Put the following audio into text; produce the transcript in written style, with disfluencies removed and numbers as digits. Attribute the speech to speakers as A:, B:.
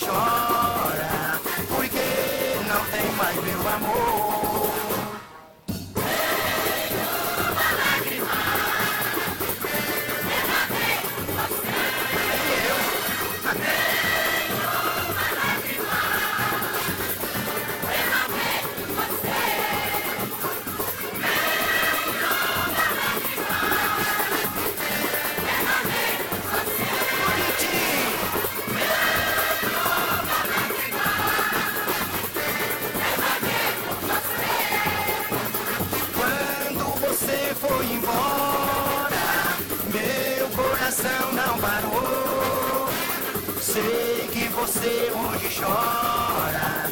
A: chora, porque não tem mais meu amor.
B: Nenhuma lágrima derramei por você. Nenhuma lágrima derramei por você. Nenhuma lágrima derramei por você.
A: Quando você foi embora, meu coração não parou. Sei que você hoje chora,